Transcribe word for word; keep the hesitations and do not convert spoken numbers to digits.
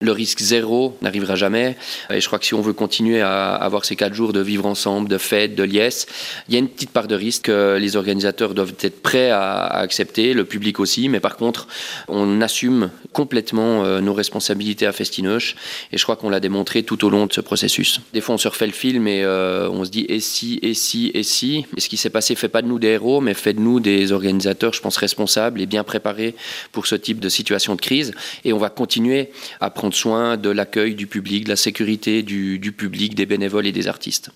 Le risque zéro n'arrivera jamais. Et je crois que si on veut continuer à avoir ces quatre jours de vivre ensemble, de fêtes, de liesse, il y a une petite part de risque que les organisateurs doivent être prêts à, à accepter, le public aussi. Mais par contre, on assume complètement euh, nos responsabilités à Festinoche. Et je crois qu'on l'a démontré tout au long de ce processus. Des fois, on se refait le film et euh, on se dit et si, et si, et si. Et ce qui s'est passé fait pas de nous des héros, mais fait de nous des organisateurs, je pense, responsables et bien préparés pour ce type de situation de crise. Et on va continuer à prendre soin de l'accueil du public, de la sécurité du, du public, des bénévoles et des artistes.